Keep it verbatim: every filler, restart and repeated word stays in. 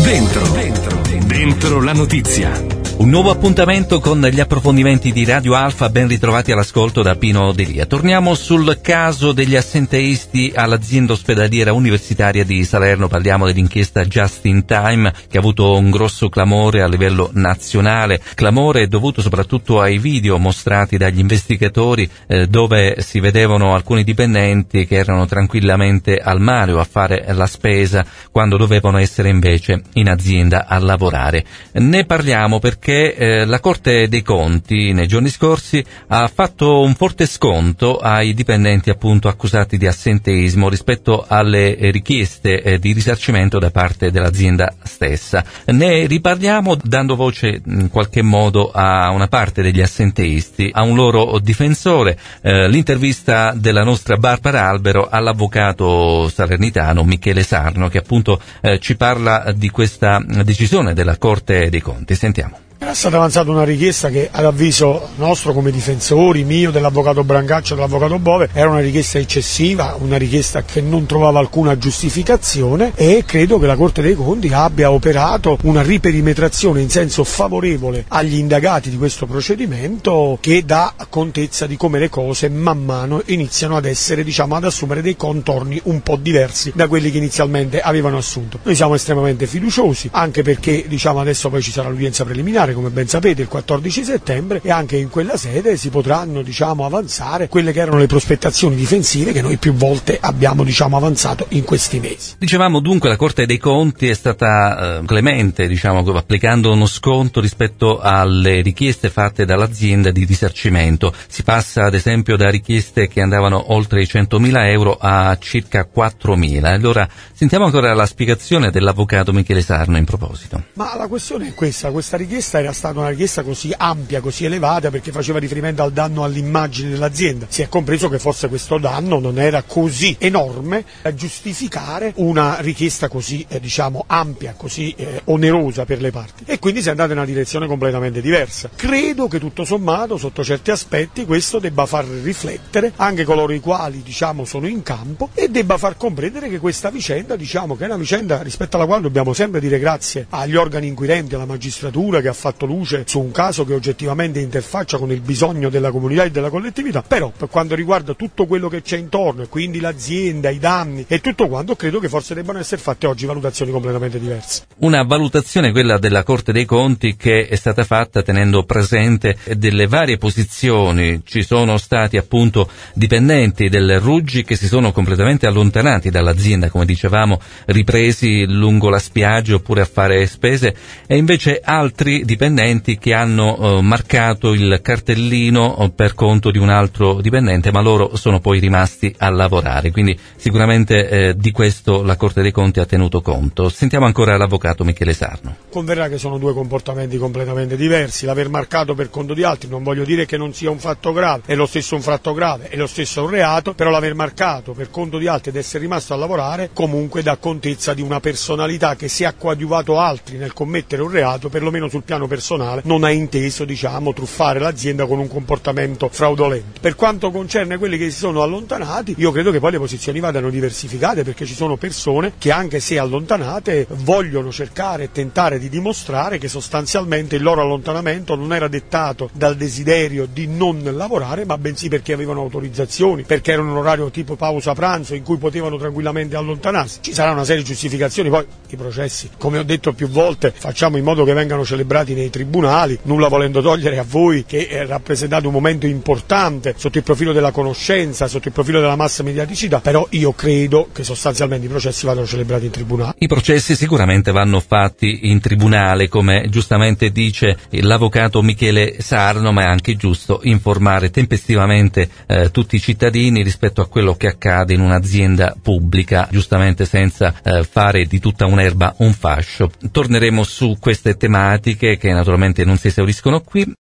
Dentro, dentro, dentro la notizia. Un nuovo appuntamento con gli approfondimenti di Radio Alfa, ben ritrovati all'ascolto da Pino Delia. Torniamo sul caso degli assenteisti all'azienda ospedaliera universitaria di Salerno. Parliamo dell'inchiesta Just in Time, che ha avuto un grosso clamore a livello nazionale, clamore dovuto soprattutto ai video mostrati dagli investigatori eh, dove si vedevano alcuni dipendenti che erano tranquillamente al mare o a fare la spesa quando dovevano essere invece in azienda a lavorare. Ne parliamo perché Eh, la Corte dei Conti nei giorni scorsi ha fatto un forte sconto ai dipendenti appunto accusati di assenteismo rispetto alle richieste eh, di risarcimento da parte dell'azienda stessa. Ne riparliamo dando voce in qualche modo a una parte degli assenteisti, a un loro difensore, eh, l'intervista della nostra Barbara Albero all'avvocato salernitano Michele Sarno, che appunto eh, ci parla di questa decisione della Corte dei Conti. Sentiamo. Era stata avanzata una richiesta che, ad avviso nostro come difensori, mio, dell'avvocato Brancaccio e dell'avvocato Bove, era una richiesta eccessiva, una richiesta che non trovava alcuna giustificazione, e credo che la Corte dei Conti abbia operato una riperimetrazione in senso favorevole agli indagati di questo procedimento, che dà contezza di come le cose man mano iniziano ad essere, diciamo, ad assumere dei contorni un po' diversi da quelli che inizialmente avevano assunto. Noi siamo estremamente fiduciosi, anche perché, diciamo, adesso poi ci sarà l'udienza preliminare, come ben sapete, il quattordici settembre, e anche in quella sede si potranno, diciamo, avanzare quelle che erano le prospettazioni difensive che noi più volte abbiamo, diciamo, avanzato in questi mesi. Dicevamo dunque la Corte dei Conti è stata eh, clemente, diciamo, applicando uno sconto rispetto alle richieste fatte dall'azienda di risarcimento. Si passa ad esempio da richieste che andavano oltre i centomila euro a circa quattromila. Allora sentiamo ancora la spiegazione dell'avvocato Michele Sarno in proposito. Ma la questione è questa, questa richiesta era stata una richiesta così ampia, così elevata, perché faceva riferimento al danno all'immagine dell'azienda. Si è compreso che forse questo danno non era così enorme da giustificare una richiesta così eh, diciamo ampia, così eh, onerosa per le parti, e quindi si è andata in una direzione completamente diversa. Credo che tutto sommato, sotto certi aspetti, questo debba far riflettere anche coloro i quali, diciamo, sono in campo, e debba far comprendere che questa vicenda, diciamo, che è una vicenda rispetto alla quale dobbiamo sempre dire grazie agli organi inquirenti, alla magistratura, che ha fatto luce su un caso che oggettivamente interfaccia con il bisogno della comunità e della collettività. Però per quanto riguarda tutto quello che c'è intorno, e quindi l'azienda, i danni e tutto quanto, credo che forse debbano essere fatte oggi valutazioni completamente diverse. Una valutazione, quella della Corte dei Conti, che è stata fatta tenendo presente delle varie posizioni. Ci sono stati appunto dipendenti del Ruggi che si sono completamente allontanati dall'azienda, come dicevamo, ripresi lungo la spiaggia oppure a fare spese, e invece altri dipendenti che hanno eh, marcato il cartellino per conto di un altro dipendente, ma loro sono poi rimasti a lavorare. Quindi sicuramente eh, di questo la Corte dei Conti ha tenuto conto. Sentiamo ancora l'avvocato Michele Sarno. Converrà che sono due comportamenti completamente diversi. L'aver marcato per conto di altri, non voglio dire che non sia un fatto grave, è lo stesso un fatto grave, è lo stesso un reato, però l'aver marcato per conto di altri ed essere rimasto a lavorare comunque dà contezza di una personalità che, se ha coadiuvato altri nel commettere un reato, perlomeno sul piano personale non ha inteso, diciamo, truffare l'azienda con un comportamento fraudolento. Per quanto concerne quelli che si sono allontanati, io credo che poi le posizioni vadano diversificate, perché ci sono persone che, anche se allontanate, vogliono cercare e tentare di dimostrare che sostanzialmente il loro allontanamento non era dettato dal desiderio di non lavorare, ma bensì perché avevano autorizzazioni, perché era un orario tipo pausa pranzo in cui potevano tranquillamente allontanarsi. Ci sarà una serie di giustificazioni, poi i processi, come ho detto più volte, facciamo in modo che vengano celebrati nei tribunali, nulla volendo togliere a voi che eh, rappresentate un momento importante sotto il profilo della conoscenza, sotto il profilo della massa mediaticità, però io credo che sostanzialmente i processi vadano celebrati in tribunale. I processi sicuramente vanno fatti in tribunale, come giustamente dice l'avvocato Michele Sarno, ma è anche giusto informare tempestivamente eh, tutti i cittadini rispetto a quello che accade in un'azienda pubblica, giustamente senza eh, fare di tutta un'erba un fascio. Torneremo su queste tematiche che naturalmente non si esauriscono qui.